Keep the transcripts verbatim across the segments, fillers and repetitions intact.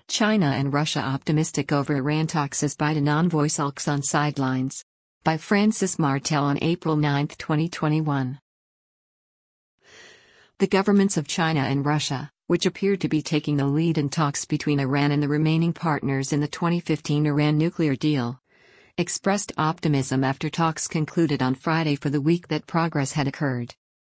China and Russia optimistic over Iran talks as Biden envoy sulks on sidelines. By Francis Martel on April ninth, twenty twenty-one. The governments of China and Russia, which appeared to be taking the lead in talks between Iran and the remaining partners in the twenty fifteen Iran nuclear deal, expressed optimism after talks concluded on Friday for the week that progress had occurred.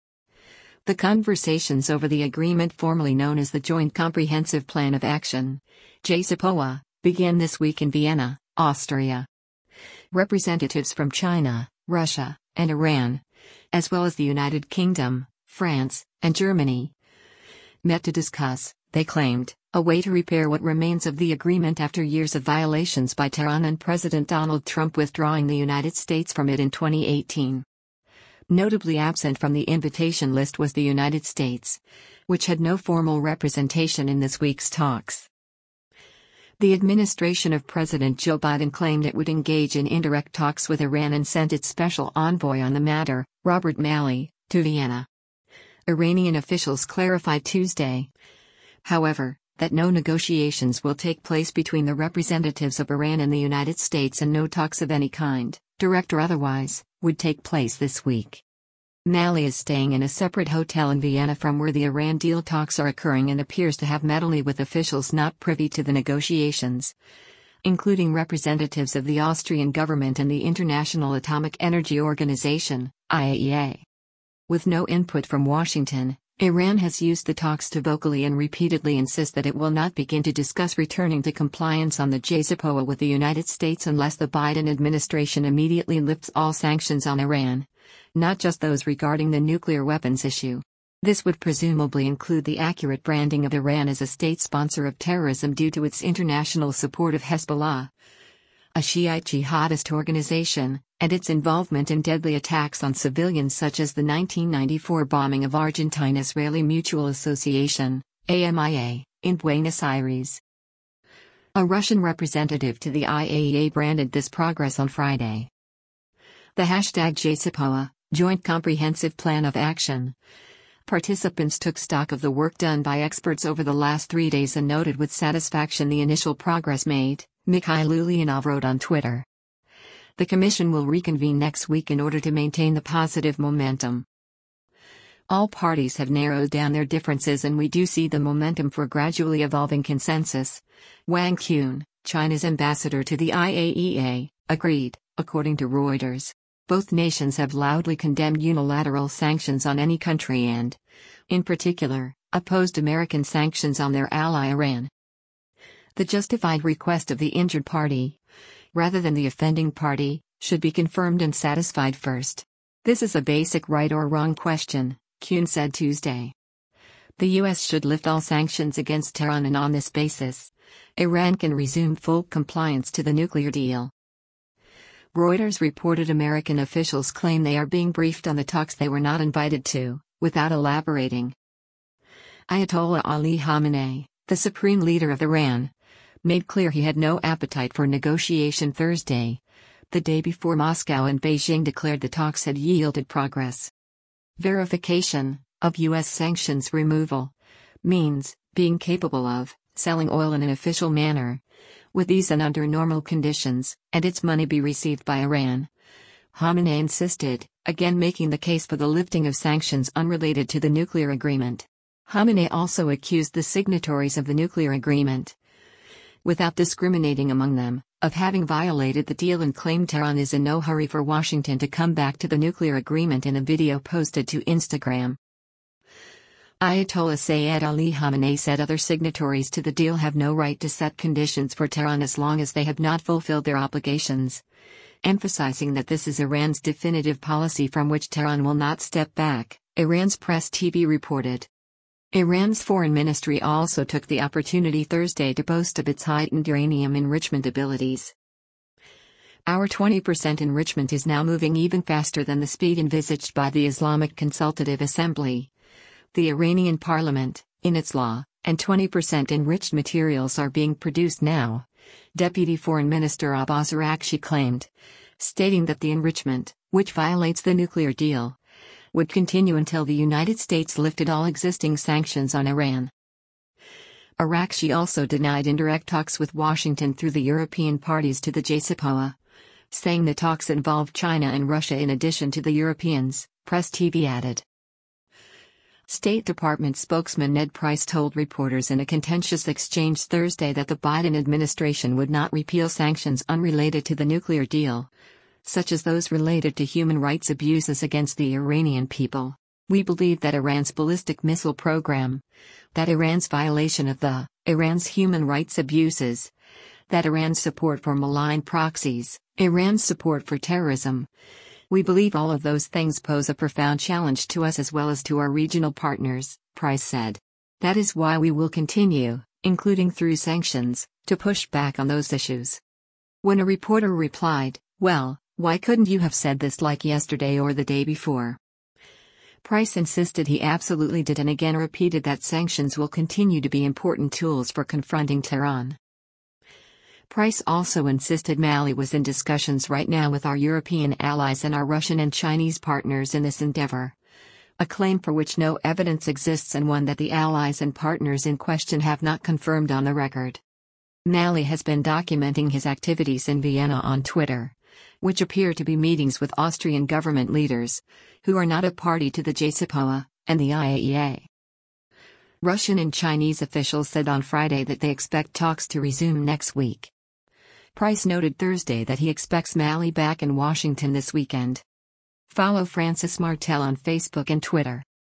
The conversations over the agreement formerly known as the Joint Comprehensive Plan of Action, J C P O A, began this week in Vienna, Austria. Representatives from China, Russia, and Iran, as well as the United Kingdom, France, and Germany, met to discuss, they claimed, a way to repair what remains of the agreement after years of violations by Tehran and President Donald Trump withdrawing the United States from it in twenty eighteen. Notably absent from the invitation list was the United States, which had no formal representation in this week's talks. The administration of President Joe Biden claimed it would engage in indirect talks with Iran and sent its special envoy on the matter, Robert Malley, to Vienna. Iranian officials clarified Tuesday, however, that no negotiations will take place between the representatives of Iran and the United States and no talks of any kind, direct or otherwise, would take place this week. Malley is staying in a separate hotel in Vienna from where the Iran deal talks are occurring and appears to have met only with officials not privy to the negotiations, including representatives of the Austrian government and the International Atomic Energy Organization, I A E A. With no input from Washington, Iran has used the talks to vocally and repeatedly insist that it will not begin to discuss returning to compliance on the J C P O A with the United States unless the Biden administration immediately lifts all sanctions on Iran, not just those regarding the nuclear weapons issue. This would presumably include the accurate branding of Iran as a state sponsor of terrorism due to its international support of Hezbollah, a Shiite jihadist organization, and its involvement in deadly attacks on civilians such as the nineteen ninety-four bombing of Argentine-Israeli Mutual Association, A M I A, in Buenos Aires. A Russian representative to the I A E A branded this progress on Friday. The hashtag J C P O A, Joint Comprehensive Plan of Action. Participants took stock of the work done by experts over the last three days and noted with satisfaction the initial progress made, Mikhail Ulyanov wrote on Twitter. The Commission will reconvene next week in order to maintain the positive momentum. All parties have narrowed down their differences and we do see the momentum for gradually evolving consensus. Wang Qun, China's ambassador to the I A E A, agreed, according to Reuters. Both nations have loudly condemned unilateral sanctions on any country and, in particular, opposed American sanctions on their ally Iran. The justified request of the injured party, rather than the offending party, should be confirmed and satisfied first. This is a basic right or wrong question, Kuhn said Tuesday. The U S should lift all sanctions against Tehran and on this basis, Iran can resume full compliance to the nuclear deal. Reuters reported American officials claim they are being briefed on the talks they were not invited to, without elaborating. Ayatollah Ali Khamenei, the supreme leader of Iran, made clear he had no appetite for negotiation Thursday, the day before Moscow and Beijing declared the talks had yielded progress. Verification of U S sanctions removal means being capable of selling oil in an official manner, with ease and under normal conditions, and its money be received by Iran. Khamenei insisted, again making the case for the lifting of sanctions unrelated to the nuclear agreement. Khamenei also accused the signatories of the nuclear agreement, without discriminating among them, of having violated the deal and claimed Tehran is in no hurry for Washington to come back to the nuclear agreement in a video posted to Instagram. Ayatollah Sayyid Ali Khamenei said other signatories to the deal have no right to set conditions for Tehran as long as they have not fulfilled their obligations, emphasizing that this is Iran's definitive policy from which Tehran will not step back, Iran's press T V reported. Iran's foreign ministry also took the opportunity Thursday to boast of its heightened uranium enrichment abilities. Our twenty percent enrichment is now moving even faster than the speed envisaged by the Islamic Consultative Assembly, the Iranian parliament, in its law, and twenty percent enriched materials are being produced now, Deputy Foreign Minister Abbas Araghchi claimed, stating that the enrichment, which violates the nuclear deal, would continue until the United States lifted all existing sanctions on Iran. Arakshi also denied indirect talks with Washington through the European parties to the J C P O A, saying the talks involved China and Russia in addition to the Europeans, Press T V added. State Department spokesman Ned Price told reporters in a contentious exchange Thursday that the Biden administration would not repeal sanctions unrelated to the nuclear deal, such as those related to human rights abuses against the Iranian people. We believe that Iran's ballistic missile program, that Iran's violation of the Iran's human rights abuses, that Iran's support for malign proxies, Iran's support for terrorism. We believe all of those things pose a profound challenge to us as well as to our regional partners, Price said. That is why we will continue, including through sanctions, to push back on those issues. When a reporter replied, "Well, why couldn't you have said this like yesterday or the day before?" Price insisted he absolutely did and again repeated that sanctions will continue to be important tools for confronting Tehran. Price also insisted Mali was in discussions right now with our European allies and our Russian and Chinese partners in this endeavor, a claim for which no evidence exists and one that the allies and partners in question have not confirmed on the record. Mali has been documenting his activities in Vienna on Twitter, which appear to be meetings with Austrian government leaders, who are not a party to the J C P O A, and the I A E A. Russian and Chinese officials said on Friday that they expect talks to resume next week. Price noted Thursday that he expects Mali back in Washington this weekend. Follow Francis Martel on Facebook and Twitter.